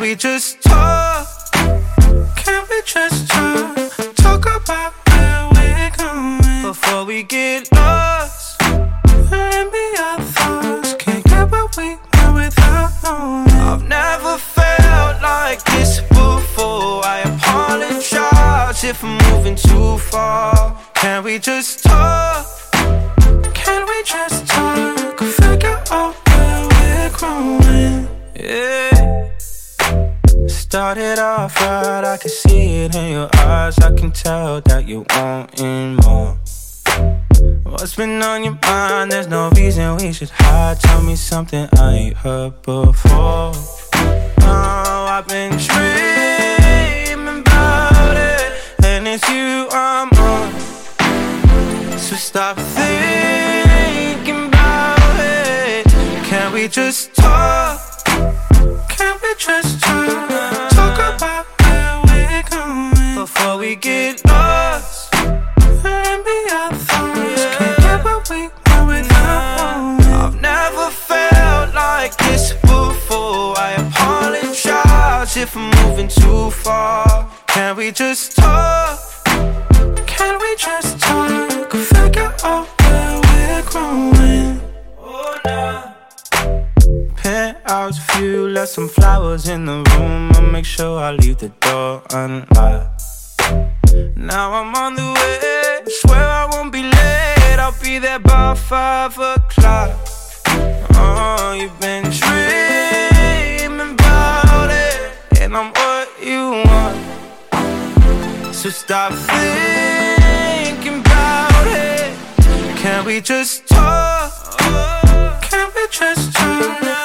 we just talk? Can we just talk about where we're going before we get lost? Let me our thoughts, can't get what we want without knowing. I've never felt like this before. I apologize if I'm moving too far. Can we just talk? Can we just talk? Figure out where we're growing. Yeah. Started off right, I can see it in your eyes. I can tell that you're wanting more. What's been on your mind? There's no reason we should hide. Tell me something I ain't heard before. Oh, I've been dreaming about it, and it's you I'm on. So stop thinking about it. Can we just talk? Can we just talk about where we're going before we get lost? Let me our thoughts, can't get what we want without knowing. I've never felt like this before. I apologize if I'm moving too far. Can we just talk? Can we just talk? Figure out where we're growing. Oh, nah. Penthouse view, left some flowers in the room. I'll make sure I leave the door unlocked. Now I'm on the way, swear I won't be late. I'll be there by 5 o'clock. Oh, you've been dreaming about it, and I'm what you want. So stop thinking about it. Can we just talk? Can we just talk?